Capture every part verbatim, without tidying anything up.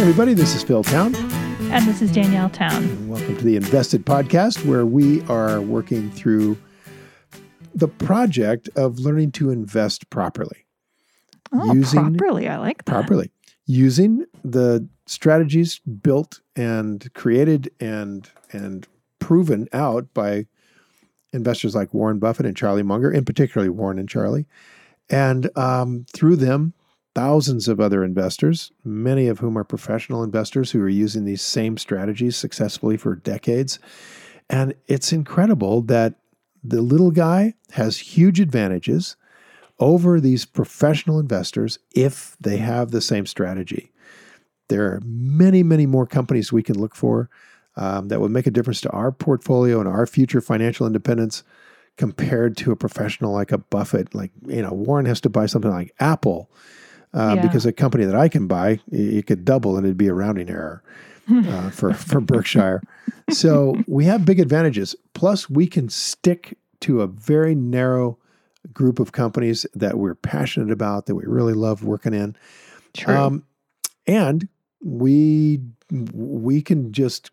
everybody. This is Phil Town. And this is Danielle Town. And welcome to the Invested Podcast, where we are working through the project of learning to invest properly. Oh, using, properly. I like that. Properly. Using the strategies built and created and and proven out by investors like Warren Buffett and Charlie Munger, and particularly Warren and Charlie. And um, through them, thousands of other investors, many of whom are professional investors who are using these same strategies successfully for decades. And it's incredible that the little guy has huge advantages over these professional investors if they have the same strategy. There are many, many more companies we can look for um, that would make a difference to our portfolio and our future financial independence compared to a professional like a Buffett. Like, you know, Warren has to buy something like Apple uh, yeah. because a company that I can buy, it could double and it'd be a rounding error uh, for, for Berkshire. So we have big advantages. Plus, we can stick to a very narrow group of companies that we're passionate about, that we really love working in. True. Um, and we we can just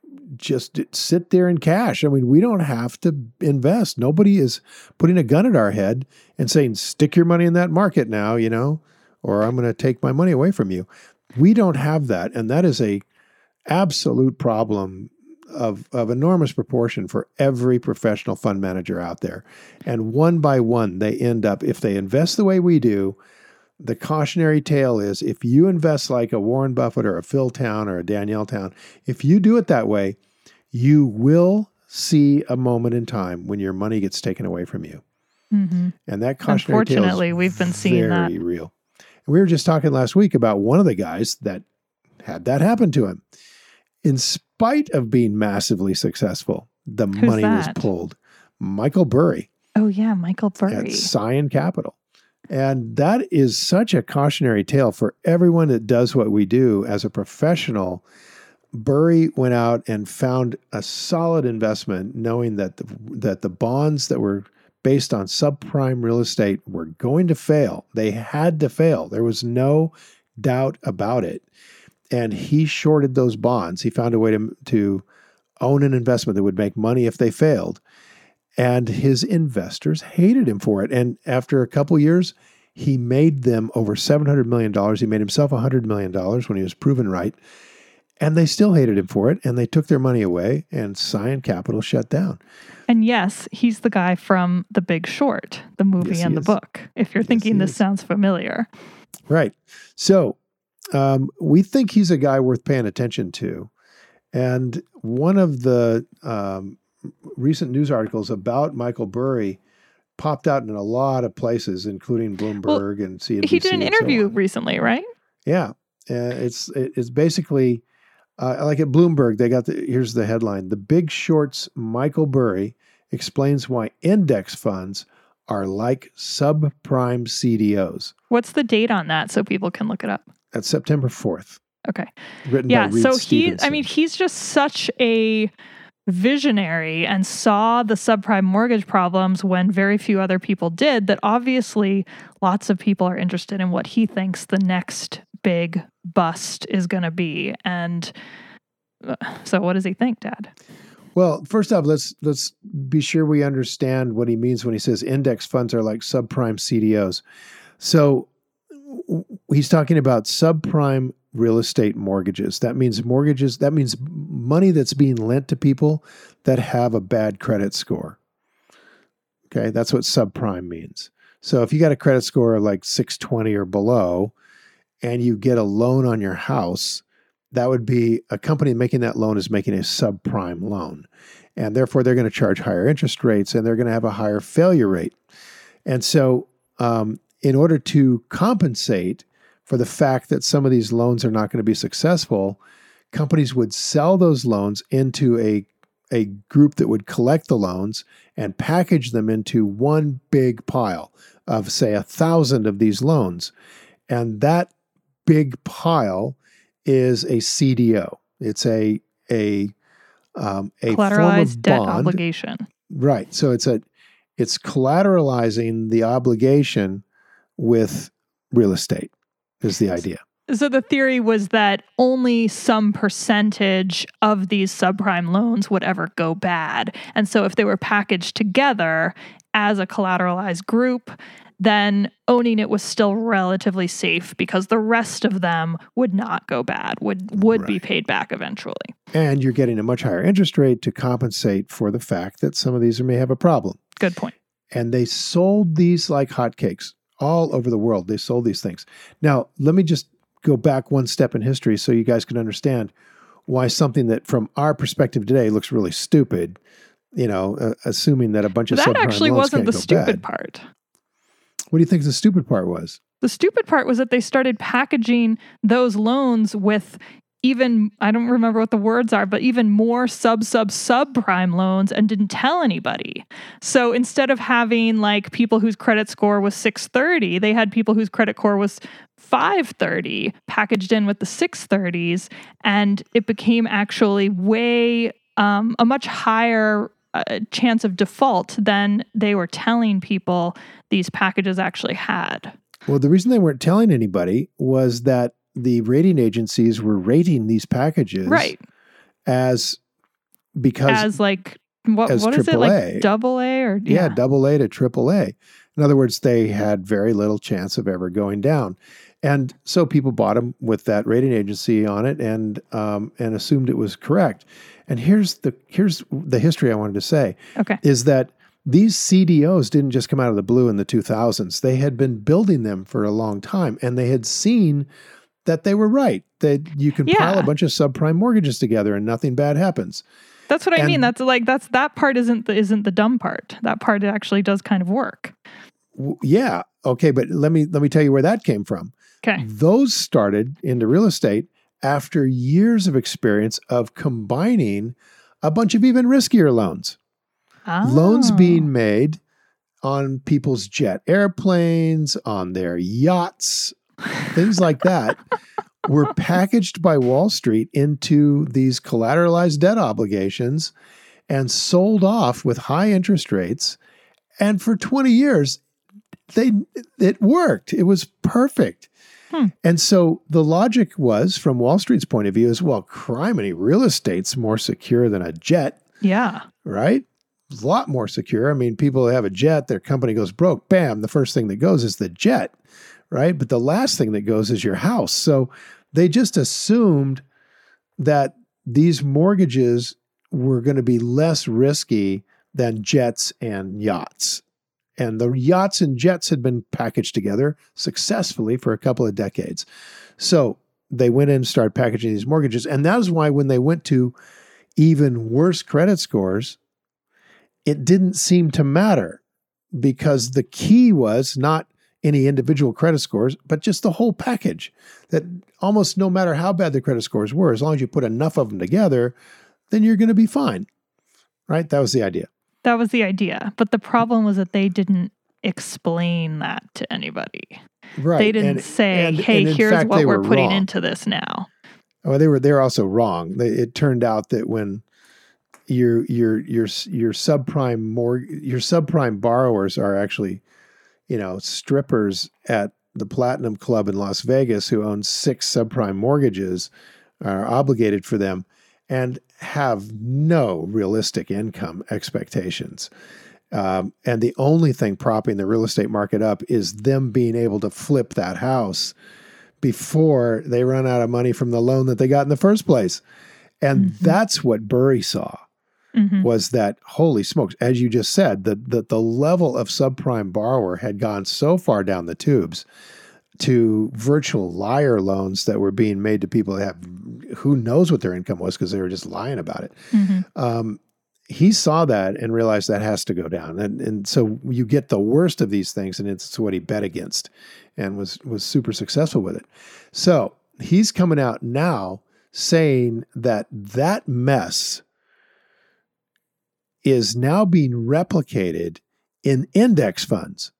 just sit there in cash. I mean, we don't have to invest. Nobody is putting a gun at our head and saying, stick your money in that market now, you know, or I'm going to take my money away from you. We don't have that. And that is a absolute problem of, of enormous proportion for every professional fund manager out there. And one by one, they end up, if they invest the way we do, the cautionary tale is if you invest like a Warren Buffett or a Phil Town or a Danielle Town, if you do it that way, you will see a moment in time when your money gets taken away from you. Mm-hmm. And that cautionary tale is Unfortunately, we've been seeing that. Very real. And we were just talking last week about one of the guys that had that happen to him. In spite of being massively successful, the Who's money that? was pulled. Michael Burry. Oh, yeah, Michael Burry. At Scion Capital. And that is such a cautionary tale for everyone that does what we do as a professional. Burry went out and found a solid investment, knowing that the, that the bonds that were based on subprime real estate were going to fail. They had to fail. There was no doubt about it. And he shorted those bonds. He found a way to, to own an investment that would make money if they failed. And his investors hated him for it. And after a couple years, he made them over seven hundred million dollars. He made himself one hundred million dollars when he was proven right. And they still hated him for it. And they took their money away, and Scion Capital shut down. And yes, he's the guy from The Big Short, the movie yes, and the is. book, if you're yes, thinking this is. sounds familiar. Right. So um, we think he's a guy worth paying attention to. And one of the um, recent news articles about Michael Burry popped out in a lot of places, including Bloomberg well, and C N B C. He did an interview so recently, right? Yeah. Uh, it's it's basically, uh, like at Bloomberg, they got the, here's the headline: The Big Short's Michael Burry explains why index funds are like subprime C D Os. What's the date on that so people can look it up? That's September fourth. Okay. Written yeah, by Reed so Stevenson. he, I mean, he's just such a visionary and saw the subprime mortgage problems when very few other people did, that obviously lots of people are interested in what he thinks the next big bust is going to be. And uh, so what does he think, Dad? Well, first off, let's let's be sure we understand what he means when he says index funds are like subprime C D Os. So w- he's talking about subprime real estate mortgages. That means mortgages, that means money that's being lent to people that have a bad credit score. Okay, that's what subprime means. So if you got a credit score of like six twenty or below, and you get a loan on your house, that would be a company making that loan is making a subprime loan. And therefore, they're going to charge higher interest rates, and they're going to have a higher failure rate. And so um, in order to compensate for the fact that some of these loans are not going to be successful, companies would sell those loans into a, a group that would collect the loans and package them into one big pile of, say, a thousand of these loans. And that big pile is a C D O. It's a a um, a collateralized form of debt bond. obligation. Right. So it's a it's collateralizing the obligation with real estate is the idea. So the theory was that only some percentage of these subprime loans would ever go bad. And so if they were packaged together as a collateralized group, then owning it was still relatively safe because the rest of them would not go bad, would would right. be paid back eventually. And you're getting a much higher interest rate to compensate for the fact that some of these may have a problem. Good point. And they sold these like hotcakes all over the world. They sold these things. Now, let me just go back one step in history so you guys can understand why something that from our perspective today looks really stupid, you know, uh, assuming that a bunch of that subprime actually loans wasn't can't the go stupid bad. part. What do you think the stupid part was? The stupid part was that they started packaging those loans with even, I don't remember what the words are, but even more sub, sub, subprime loans and didn't tell anybody. So instead of having like people whose credit score was six thirty, they had people whose credit score was five thirty packaged in with the six thirties. And it became actually way, um, a much higher uh, chance of default than they were telling people these packages actually had. Well, the reason they weren't telling anybody was that the rating agencies were rating these packages right. as because as like what as what is it like double A or yeah. yeah double A to triple A. In other words, they had very little chance of ever going down, and so people bought them with that rating agency on it and um, and assumed it was correct. And here's the here's the history I wanted to say. Okay, is that these C D Os didn't just come out of the blue in the two thousands. They had been building them for a long time, and they had seen that they were right, that you can yeah. pile a bunch of subprime mortgages together and nothing bad happens. That's what I and, mean. That's like, that's, that part isn't the, isn't the dumb part. That part actually does kind of work. W- yeah. Okay. But let me, let me tell you where that came from. Okay. Those started into real estate after years of experience of combining a bunch of even riskier loans. Oh. Loans being made on people's jet airplanes, on their yachts, things like that were packaged by Wall Street into these collateralized debt obligations and sold off with high interest rates. And for twenty years, they it worked. It was perfect. Hmm. And so the logic was, from Wall Street's point of view, is, well, criminy, real estate's more secure than a jet. Yeah. Right? A lot more secure. I mean, people have a jet, their company goes broke, bam, the first thing that goes is the jet. Right? But the last thing that goes is your house. So they just assumed that these mortgages were going to be less risky than jets and yachts. And the yachts and jets had been packaged together successfully for a couple of decades. So they went in and started packaging these mortgages. And that is why when they went to even worse credit scores, it didn't seem to matter, because the key was not any individual credit scores, but just the whole package, that almost no matter how bad the credit scores were, as long as you put enough of them together, then you're going to be fine. Right? That was the idea. That was the idea. But the problem was that they didn't explain that to anybody. Right. They didn't and, say, and, hey, and here's fact, what we're putting wrong. into this now. Oh, they were they were also wrong. They, it turned out that when your your your your subprime more your subprime borrowers are actually, you know, strippers at the Platinum Club in Las Vegas who own six subprime mortgages, are obligated for them, and have no realistic income expectations. Um, and the only thing propping the real estate market up is them being able to flip that house before they run out of money from the loan that they got in the first place. And mm-hmm. that's what Burry saw, mm-hmm. was that, holy smokes, as you just said, that the, the level of subprime borrower had gone so far down the tubes to virtual liar loans that were being made to people that have, who knows what their income was because they were just lying about it. Mm-hmm. Um, he saw that and realized that has to go down. And, and so you get the worst of these things, and it's what he bet against and was, was super successful with it. So he's coming out now saying that that mess is now being replicated in index funds.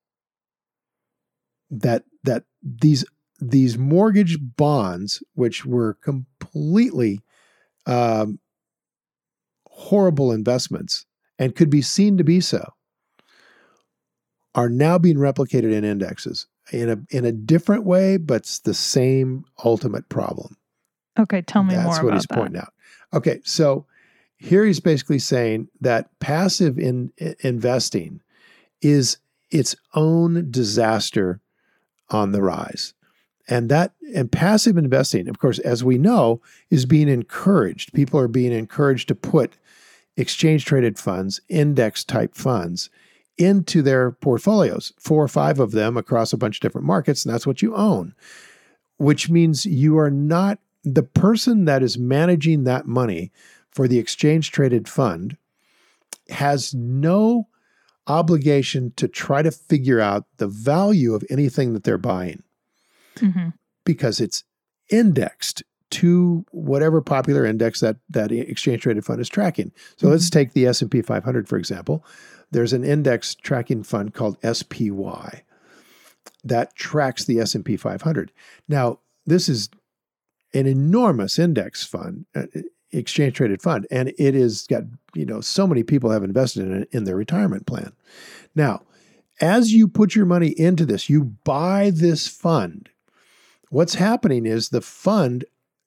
That that these these mortgage bonds, which were completely um, horrible investments and could be seen to be so, are now being replicated in indexes in a in a different way, but it's the same ultimate problem. Okay, tell me That's more what about he's that. pointing out. Okay, so here he's basically saying that passive in, in investing is its own disaster on the rise. And that and passive investing, of course, as we know, is being encouraged. People are being encouraged to put exchange traded funds, index type funds, into their portfolios, four or five of them across a bunch of different markets, and that's what you own, which means you are not the person that is managing that money for the exchange traded fund has no obligation to try to figure out the value of anything that they're buying Mm-hmm. because it's indexed to whatever popular index that that exchange traded fund is tracking. So Mm-hmm. let's take the S and P five hundred, for example. There's an index tracking fund called S P Y that tracks the S and P five hundred. Now, this is an enormous index fund, uh, exchange traded fund, and it is got, you know, so many people have invested in it in their retirement plan. Now, as you put your money into this, you buy this fund. What's happening is the fund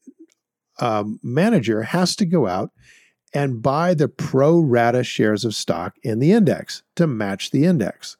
um, manager has to go out and buy the pro rata shares of stock in the index to match the index.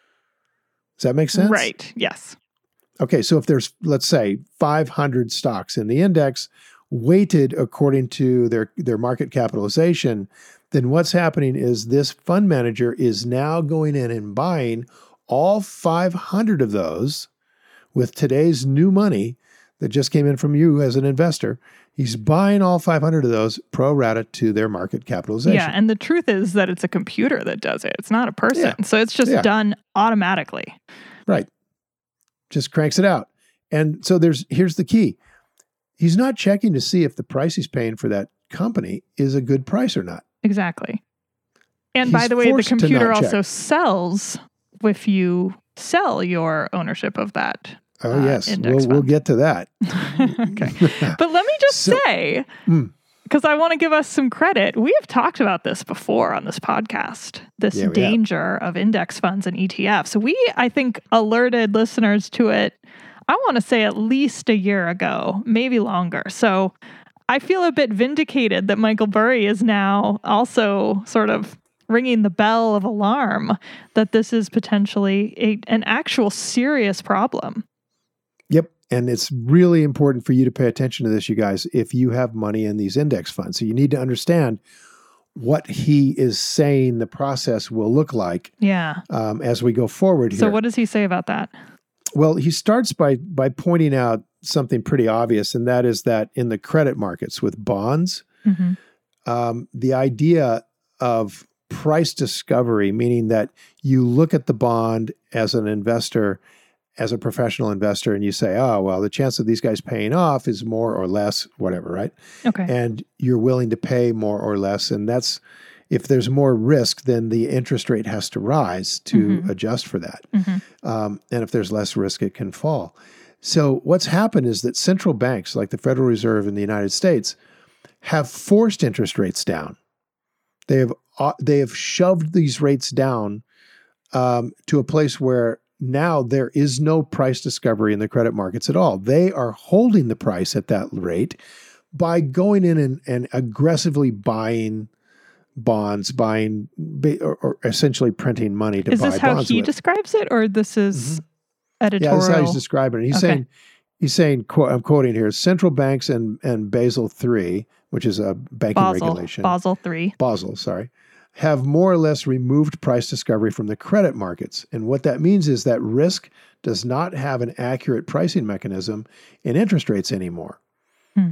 Does that make sense? Right. Yes. Okay, so if there's, let's say, five hundred stocks in the index, weighted according to their, their market capitalization, then what's happening is this fund manager is now going in and buying all five hundred of those with today's new money that just came in from you as an investor. He's buying all five hundred of those pro rata to their market capitalization. Yeah, and the truth is that it's a computer that does it. It's not a person. Yeah. So it's just Yeah. done automatically. Right. Just cranks it out. And so there's here's the key. He's not checking to see if the price he's paying for that company is a good price or not. Exactly. And He's by the way, the forced to computer not also check. sells if you sell your ownership of that. Oh, uh, yes. index We'll, we'll fund. get to that. Okay. But let me just So- say, Mm. because I want to give us some credit, we have talked about this before on this podcast, this Yeah, we have. danger of index funds and E T Fs. We, I think, alerted listeners to it, I want to say at least a year ago, maybe longer. So I feel a bit vindicated that Michael Burry is now also sort of ringing the bell of alarm that this is potentially a, an actual serious problem. Yep. And it's really important for you to pay attention to this, you guys, if you have money in these index funds. So you need to understand what he is saying the process will look like Yeah. um, as we go forward here. So what does he say about that? Well, he starts by by pointing out something pretty obvious, and that is that in the credit markets with bonds, Mm-hmm. um, the idea of price discovery, meaning that you look at the bond as an investor, as a professional investor, and you say, oh, well, the chance of these guys paying off is more or less, whatever, right? Okay. And you're willing to pay more or less. And that's, if there's more risk, then the interest rate has to rise to Mhm. adjust for that. Mm-hmm. Um, and if there's less risk, it can fall. So what's happened is that central banks, like the Federal Reserve in the United States, have forced interest rates down. They have uh, they have shoved these rates down um, to a place where now there is no price discovery in the credit markets at all. They are holding the price at that rate by going in and, and aggressively buying bonds, buying or, or essentially printing money to Is buy this how bonds he with. describes it, or this is Yeah, editorial? that's how he's describing it. He's Okay. saying, he's saying, quote, I'm quoting here, central banks and, and Basel three, which is a banking Basel, regulation, Basel three. Basel, sorry, have more or less removed price discovery from the credit markets. And what that means is that risk does not have an accurate pricing mechanism in interest rates anymore. Hmm.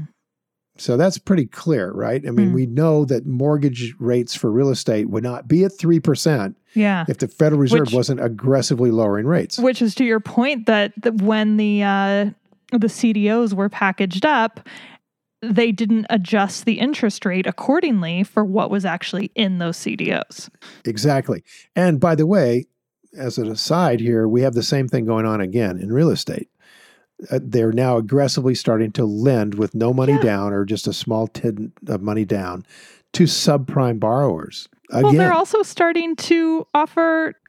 So that's pretty clear, right? I mean, Hmm. we know that mortgage rates for real estate would not be at three percent Yeah. if the Federal Reserve Which- wasn't aggressively lowering rates. Which is to your point that, that when the uh, the C D Os were packaged up, they didn't adjust the interest rate accordingly for what was actually in those C D Os. Exactly. And by the way, as an aside here, we have the same thing going on again in real estate. Uh, they're now aggressively starting to lend with no money Yeah. down or just a small tid of money down to subprime borrowers. Again, Well, they're also starting to offer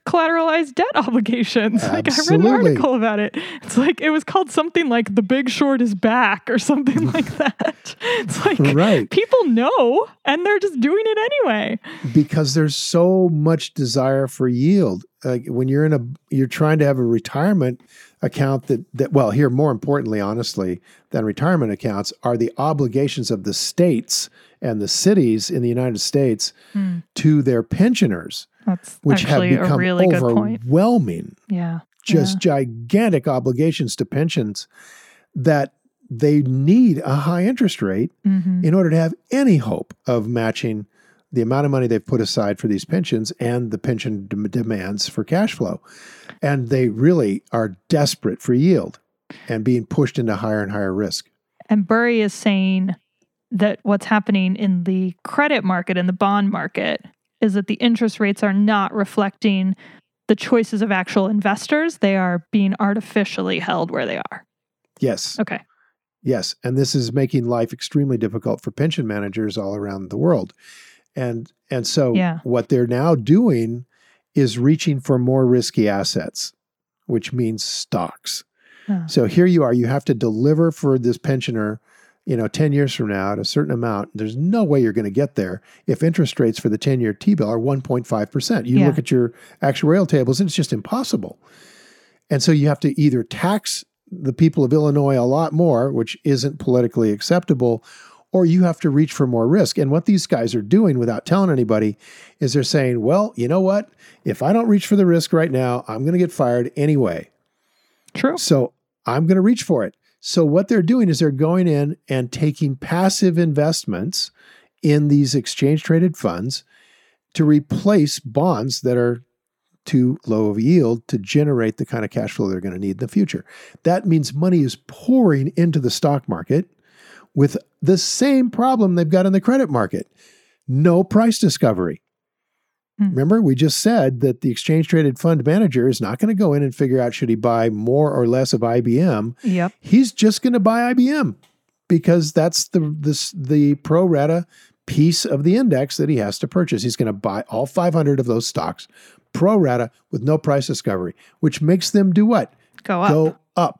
collateralized debt obligations. Like I read an Absolutely. article about it. It's like it was called something like The Big Short is back or something like that. It's like Right. people know and they're just doing it anyway. Because there's so much desire for yield. Like when you're in a, you're trying to have a retirement account that, that, well, here, more importantly, honestly, than retirement accounts are the obligations of the states and the cities in the United States Hmm. to their pensioners, That's which have actually become a really good point. overwhelming, Yeah. just gigantic obligations to pensions that they need a high interest rate hmm in order to have any hope of matching the amount of money they've put aside for these pensions and the pension dem- demands for cash flow. And they really are desperate for yield and being pushed into higher and higher risk. And Burry is saying that what's happening in the credit market and the bond market is that the interest rates are not reflecting the choices of actual investors. They are being artificially held where they are. Yes. Okay. Yes. And this is making life extremely difficult for pension managers all around the world. And and so Yeah. what they're now doing is reaching for more risky assets, which means stocks. Oh. So here you are, you have to deliver for this pensioner, you know, ten years from now at a certain amount. There's no way you're going to get there if interest rates for the ten-year T-bill are one point five percent. You Yeah. look at your actuarial tables and it's just impossible. And so you have to either tax the people of Illinois a lot more, which isn't politically acceptable, or you have to reach for more risk. And what these guys are doing without telling anybody is they're saying, well, you know what? If I don't reach for the risk right now, I'm going to get fired anyway. True. So I'm going to reach for it. So what they're doing is they're going in and taking passive investments in these exchange traded funds to replace bonds that are too low of a yield to generate the kind of cash flow they're going to need in the future. That means money is pouring into the stock market with the same problem they've got in the credit market. No price discovery. Hmm. Remember, we just said that the exchange traded fund manager is not going to go in and figure out should he buy more or less of I B M. Yep. He's just going to buy I B M because that's the this, the pro rata piece of the index that he has to purchase. He's going to buy all five hundred of those stocks pro rata with no price discovery, which makes them do what? Go up. Go up.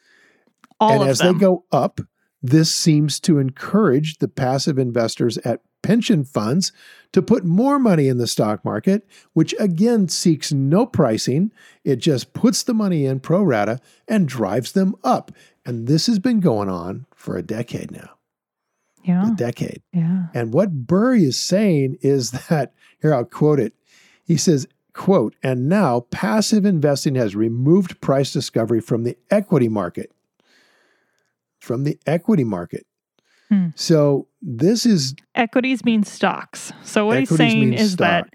All and of as them. they go up, this seems to encourage the passive investors at pension funds to put more money in the stock market, which again seeks no pricing. It just puts the money in pro rata and drives them up. And this has been going on for a decade now. Yeah. A decade. Yeah. And what Burry is saying is that, here I'll quote it. He says, quote, and now passive investing has removed price discovery from the equity market. From the equity market. Hmm. So this is Equities mean stocks. So what he's Equities saying mean is stock. that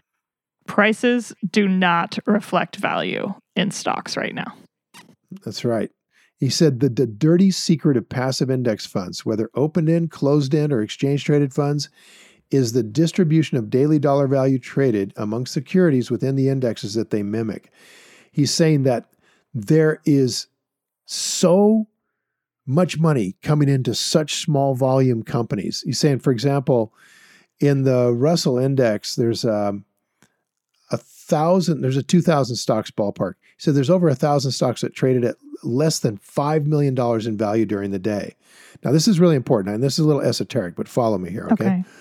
prices do not reflect value in stocks right now. That's right. He said that the dirty secret of passive index funds, whether open-end, closed-end, or exchange-traded funds, is the distribution of daily dollar value traded among securities within the indexes that they mimic. He's saying that there is so much money coming into such small volume companies. He's saying, for example, in the Russell Index, there's um, a thousand, there's a two thousand stocks ballpark. He said there's over a thousand stocks that traded at less than five million dollars in value during the day. Now, this is really important, and this is a little esoteric, but follow me here, okay? Okay.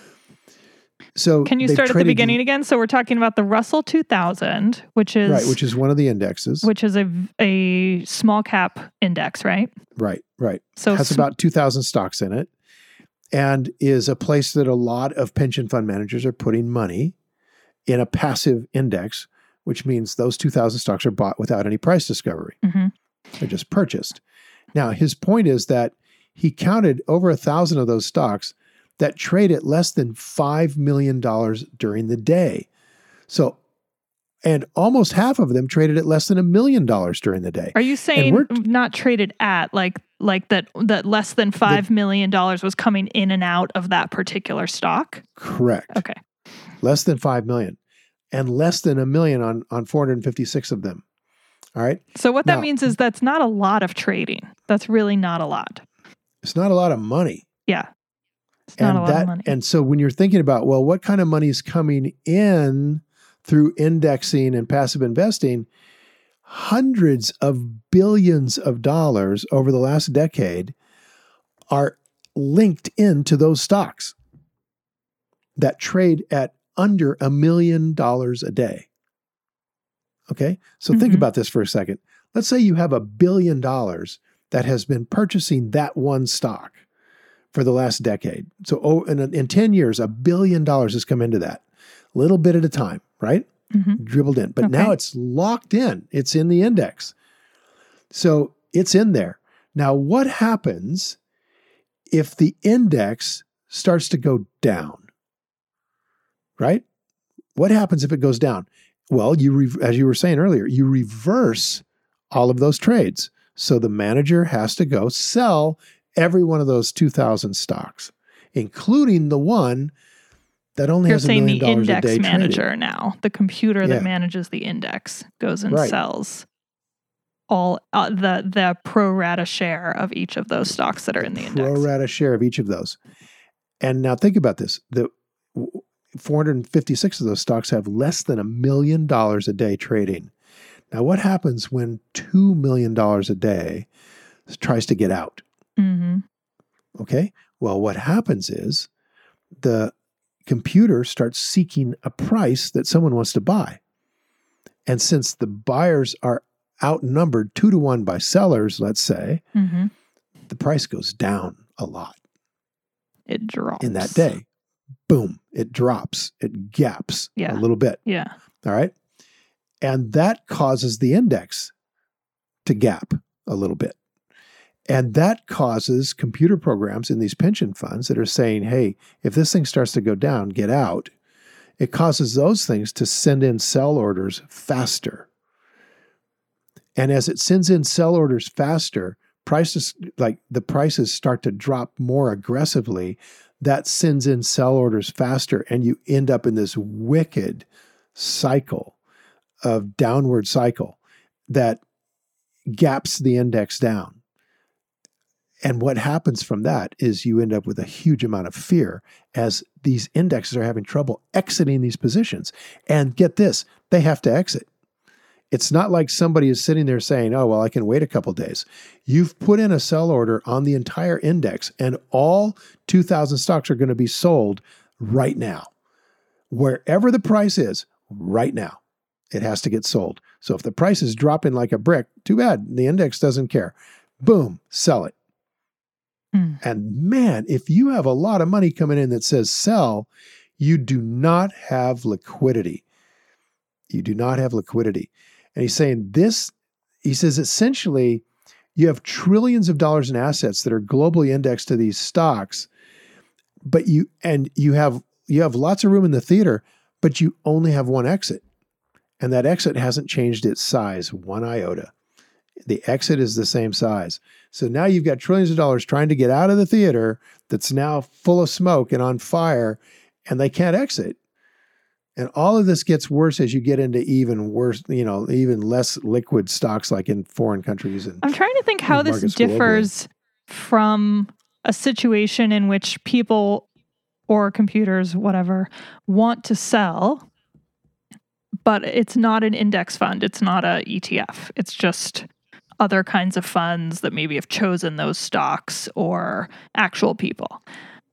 So Can you they've start at the traded- beginning again? So we're talking about the Russell two thousand, which is Right, which is one of the indexes. which is a a small cap index, right? Right, right. So Has sm- about two thousand stocks in it and is a place that a lot of pension fund managers are putting money in a passive index, which means those two thousand stocks are bought without any price discovery. Mhm. They're just purchased. Now, his point is that he counted over a thousand of those stocks that trade at less than five million dollars during the day. So, and almost half of them traded at less than a million dollars during the day. Are you saying we're- not traded at like like that that less than five million dollars was coming in and out of that particular stock? Correct. Okay. Less than five million and less than a million on, on four hundred fifty-six of them. All right. So what that Now- means is that's not a lot of trading. That's really not a lot. It's not a lot of money. Yeah. It's not and a lot that, of money. and so when you're thinking about, well, what kind of money is coming in through indexing and passive investing, hundreds of billions of dollars over the last decade are linked into those stocks that trade at under a million dollars a day. Okay? So mm-hmm. think about this for a second. Let's say you have a billion dollars that has been purchasing that one stock for the last decade. So oh, in, in ten years, a billion dollars has come into that. A little bit at a time, right? Mm-hmm. Dribbled in. But okay. now it's locked in. It's in the index. So it's in there. Now, what happens if the index starts to go down? Right? What happens if it goes down? Well, you re- as you were saying earlier, you reverse all of those trades. So the manager has to go sell every one of those two thousand stocks, including the one that only You're has a million dollars a day. You're saying the index manager traded. now, the computer Yeah. that manages the index, goes and Right. sells all uh, the the pro rata share of each of those stocks that are in the index. Pro rata share of each of those. And now think about this. The four hundred fifty-six of those stocks have less than a million dollars a day trading. Now, what happens when two million dollars a day tries to get out? Mm-hmm. Okay. Well, what happens is the computer starts seeking a price that someone wants to buy. And since the buyers are outnumbered two to one by sellers, let's say, mm-hmm. the price goes down a lot. It drops. In that day. Boom. It drops. It gaps yeah. a little bit. Yeah. All right. And that causes the index to gap a little bit. And that causes computer programs in these pension funds that are saying, hey, if this thing starts to go down, get out. It causes those things to send in sell orders faster. And as it sends in sell orders faster, prices, like the prices start to drop more aggressively. That sends in sell orders faster. And you end up in this wicked cycle of downward cycle that gaps the index down. And what happens from that is you end up with a huge amount of fear as these indexes are having trouble exiting these positions. And get this, they have to exit. It's not like somebody is sitting there saying, oh, well, I can wait a couple days. You've put in a sell order on the entire index and all two thousand stocks are going to be sold right now. Wherever the price is, right now, it has to get sold. So if the price is dropping like a brick, too bad. The index doesn't care. Boom, sell it. Hmm. And man, if you have a lot of money coming in that says sell, you do not have liquidity. You do not have liquidity. And he's saying this, he says essentially, you have trillions of dollars in assets that are globally indexed to these stocks, but you, and you have, you have lots of room in the theater, but you only have one exit. And that exit hasn't changed its size one iota. The exit is the same size. So now you've got trillions of dollars trying to get out of the theater that's now full of smoke and on fire, and they can't exit. And all of this gets worse as you get into even worse, you know, even less liquid stocks like in foreign countries. And I'm trying to think how this differs globally. From a situation in which people or computers, whatever, want to sell, but it's not an index fund. It's not a E T F. It's just other kinds of funds that maybe have chosen those stocks or actual people.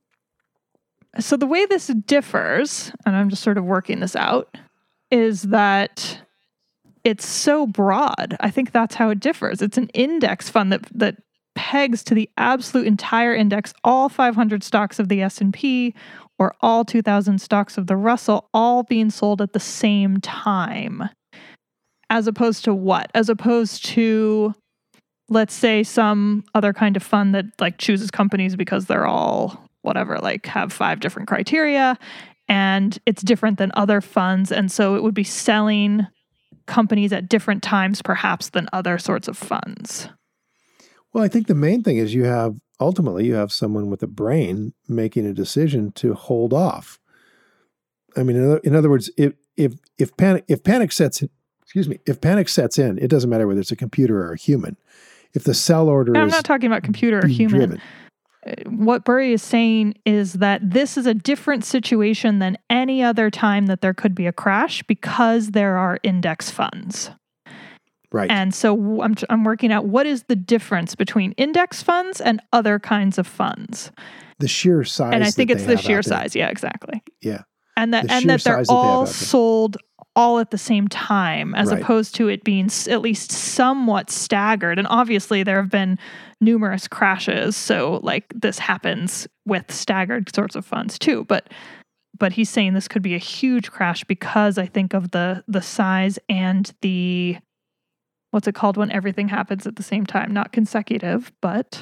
So the way this differs, and I'm just sort of working this out, is that it's so broad. I think that's how it differs. It's an index fund that that pegs to the absolute entire index, all five hundred stocks of the S and P or all two thousand stocks of the Russell, all being sold at the same time. As opposed to what? As opposed to, let's say, some other kind of fund that like chooses companies because they're all whatever, like have five different criteria and it's different than other funds. And so it would be selling companies at different times, perhaps, than other sorts of funds. Well, I think the main thing is you have, ultimately, you have someone with a brain making a decision to hold off. I mean, in other, in other words, if, if, if panic, if panic sets in, excuse me, if panic sets in, it doesn't matter whether it's a computer or a human. If the sell order no, is I'm not talking about computer or human. Driven. what Burry is saying is that this is a different situation than any other time that there could be a crash because there are index funds. Right. And so I'm, I'm working out what is the difference between index funds and other kinds of funds. The sheer size. And I think it's the sheer there. size. Yeah, exactly. Yeah. And that The and sheer that they're size that they have all out there. sold all at the same time, as Right. opposed to it being s- at least somewhat staggered. And obviously there have been numerous crashes, so like this happens with staggered sorts of funds too. But but he's saying this could be a huge crash because I think of the the size and the what's it called when everything happens at the same time, not consecutive, but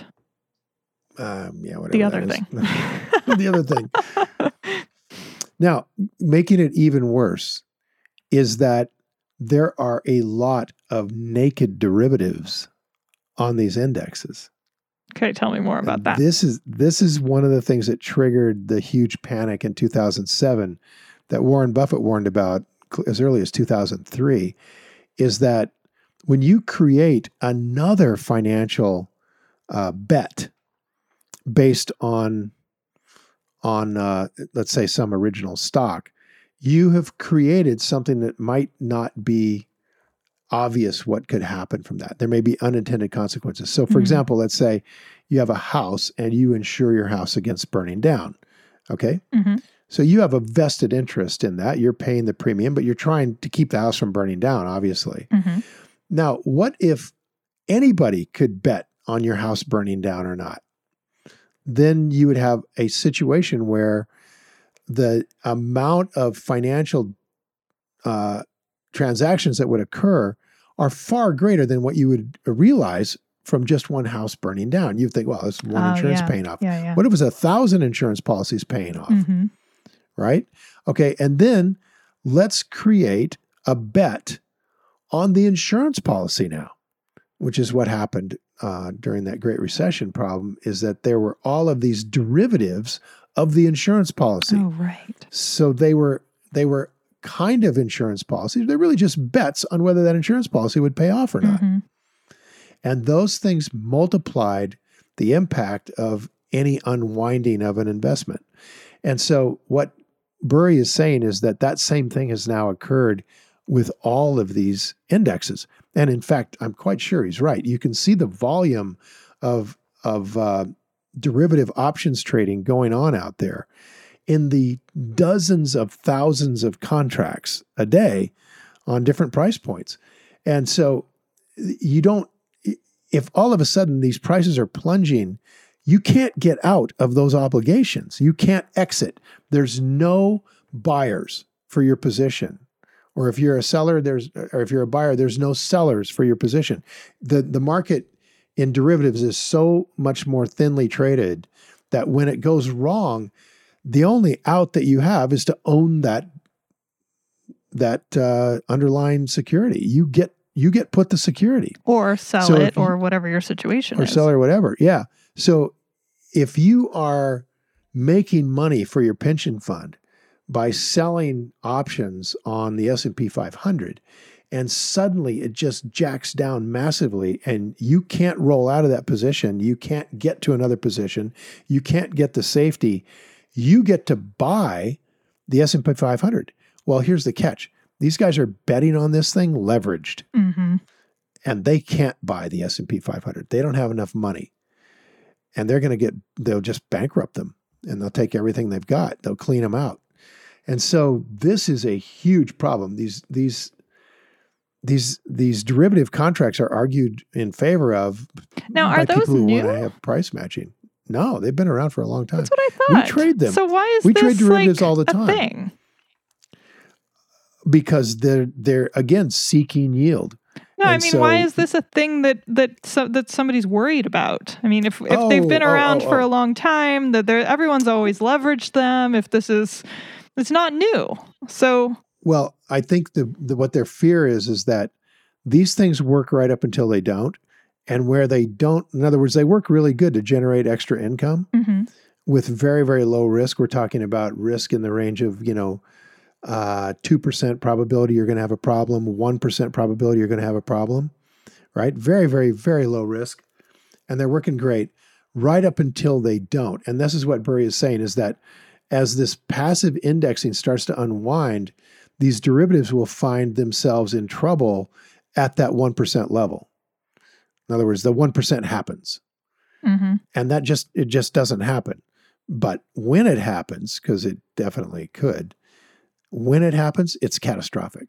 Um, yeah, whatever. the other that thing. is. The other thing. Now, making it even worse is that there are a lot of naked derivatives on these indexes. Okay, tell me more about And that. This is this is one of the things that triggered the huge panic in two thousand seven that Warren Buffett warned about as early as two thousand three, is that when you create another financial uh, bet based on on uh, let's say some original stock, you have created something that might not be obvious what could happen from that. There may be unintended consequences. So, for Mhm. example, let's say you have a house and you insure your house against burning down. Okay. Mhm. So you have a vested interest in that. You're paying the premium, but you're trying to keep the house from burning down, obviously. Mhm. Now, what if anybody could bet on your house burning down or not? Then you would have a situation where the amount of financial uh, transactions that would occur are far greater than what you would realize from just one house burning down. You think, well, it's one Oh, insurance yeah. paying off. Yeah, yeah. What if it was a thousand insurance policies paying off? Mhm. Right? Okay. And then let's create a bet on the insurance policy now, which is what happened uh, during that Great Recession problem, is that there were all of these derivatives of the insurance policy. Oh, right. So they were they were kind of insurance policies. They're really just bets on whether that insurance policy would pay off or not. Mhm. And those things multiplied the impact of any unwinding of an investment. And so what Burry is saying is that that same thing has now occurred with all of these indexes. And in fact, I'm quite sure he's right. You can see the volume of, of uh, derivative options trading going on out there in the dozens of thousands of contracts a day on different price points. And so you don't, if all of a sudden these prices are plunging, you can't get out of those obligations. You can't exit. There's no buyers for your position. Or if you're a seller, there's, or if you're a buyer, there's no sellers for your position. The, the market in derivatives is so much more thinly traded that when it goes wrong, the only out that you have is to own that, that uh, underlying security. You get, you get put the security. Or sell So if it, you- or whatever your situation or is. sell or whatever. Yeah. So if you are making money for your pension fund by selling options on the S and P five hundred, and suddenly it just jacks down massively and you can't roll out of that position, you can't get to another position, you can't get the safety, you get to buy the S and P five hundred. Well, here's the catch. These guys are betting on this thing leveraged. Mhm. And they can't buy the S and P five hundred. They don't have enough money. And they're going to get, they'll just bankrupt them and they'll take everything they've got. They'll clean them out. And so this is a huge problem. These, these, these, these derivative contracts are argued in favor of Now, by are those people who new? want to have price matching. No, they've been around for a long time. That's what I We thought. trade them. So why is We this trade derivatives like all the a time. thing? Because they're, they're again, seeking yield. No, I And mean, why so- is this a thing that that so, that somebody's worried about? I mean, if if they've been Oh, oh, around oh, for oh. a long time, that they're everyone's always leveraged them. If this is, it's not new. So Well, I think the, the what their fear is is that these things work right up until they don't, and where they don't, in other words, they work really good to generate extra income mhm. with very very low risk. We're talking about risk in the range of you know uh, two percent probability you're going to have a problem, one percent probability you're going to have a problem, right? Very very very low risk, and they're working great. right up until they don't. And this is what Burry is saying, is that as this passive indexing starts to unwind, these derivatives will find themselves in trouble at that one percent level. In other words, the one percent happens. Mm-hmm. And that just, it just doesn't happen. But when it happens, because it definitely could, when it happens, it's catastrophic.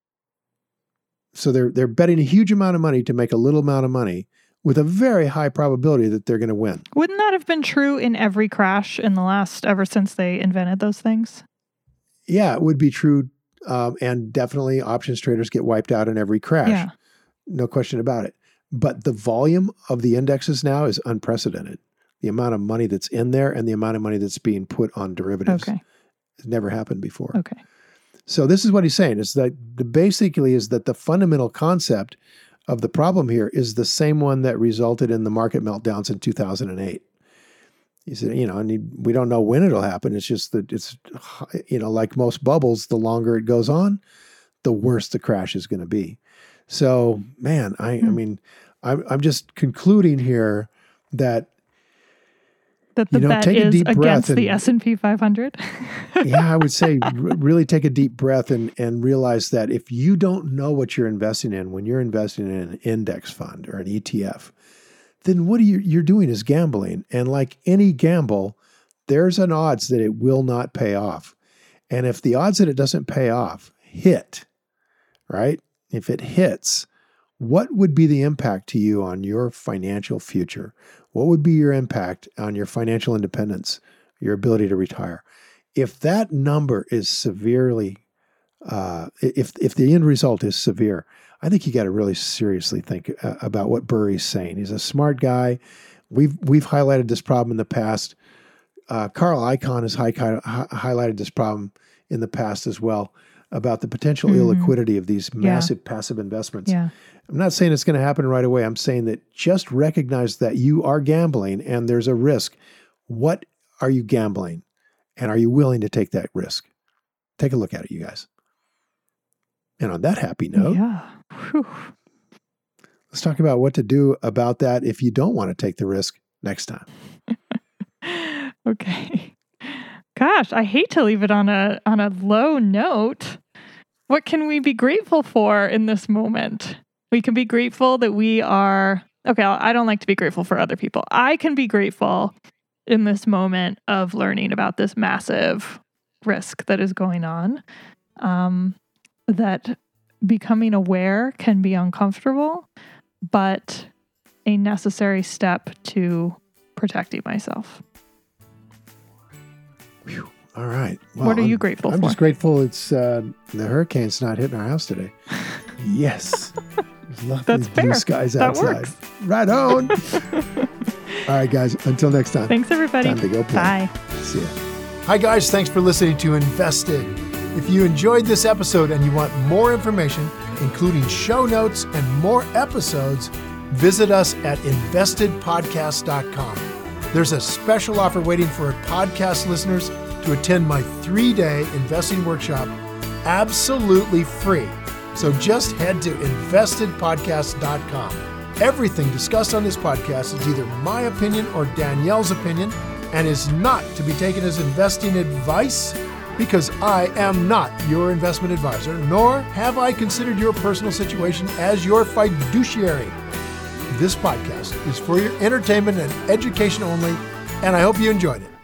So they're they're betting a huge amount of money to make a little amount of money with a very high probability that they're going to win. Wouldn't that have been true in every crash in the last, ever since they invented those things? Yeah, it would be true. Um, and definitely options traders get wiped out in every crash. Yeah. No question about it. But the volume of the indexes now is unprecedented. The amount of money that's in there and the amount of money that's being put on derivatives. Okay. It's never happened before. Okay. So this is what he's saying, is that the basically is that the fundamental concept of the problem here is the same one that resulted in the market meltdowns in two thousand eight. He said, you know, and he, we don't know when it'll happen. It's just that it's, you know, like most bubbles, the longer it goes on, the worse the crash is going to be. So, man, I, Hmm. I mean, I'm, I'm just concluding here that, That the You know, bet take a is deep breath against the and- S and P five hundred. yeah, I would say r- really take a deep breath and, and realize that if you don't know what you're investing in, when you're investing in an index fund or an E T F, then what are you, you're doing is gambling. And like any gamble, there's an odds that it will not pay off. And if the odds that it doesn't pay off hit, right? If it hits, what would be the impact to you on your financial future? What would be your impact on your financial independence, your ability to retire? If that number is severely, uh, if if the end result is severe, I think you got to really seriously think uh, about what Burry's saying. He's a smart guy. We've we've highlighted this problem in the past. Uh, Carl Icahn has hi- hi- highlighted this problem in the past as well, about the potential Mhm. illiquidity of these Yeah. massive passive investments. Yeah. I'm not saying it's going to happen right away. I'm saying that just recognize that you are gambling and there's a risk. What are you gambling? And are you willing to take that risk? Take a look at it, you guys. And on that happy note, Yeah. Whew. let's talk about what to do about that if you don't want to take the risk next time. Okay. Gosh, I hate to leave it on a on a low note. What can we be grateful for in this moment? We can be grateful that we are okay. I don't like to be grateful for other people. I can be grateful in this moment of learning about this massive risk that is going on. Um, that becoming aware can be uncomfortable, but a necessary step to protecting myself. Whew. All right. Well, What are you I'm- grateful I'm for? just grateful it's uh, the hurricane's not hitting our house today. Yes. There's lovely That's blue fair. skies That outside. works. Right on. All right, guys. Until next time. Thanks, everybody. Time to go play. Bye. See ya. Hi, guys. Thanks for listening to Invested. If you enjoyed this episode and you want more information, including show notes and more episodes, visit us at invested podcast dot com. There's a special offer waiting for podcast listeners to attend my three-day investing workshop absolutely free. So just head to invested podcast dot com. Everything discussed on this podcast is either my opinion or Danielle's opinion and is not to be taken as investing advice, because I am not your investment advisor, nor have I considered your personal situation as your fiduciary. This podcast is for your entertainment and education only, and I hope you enjoyed it.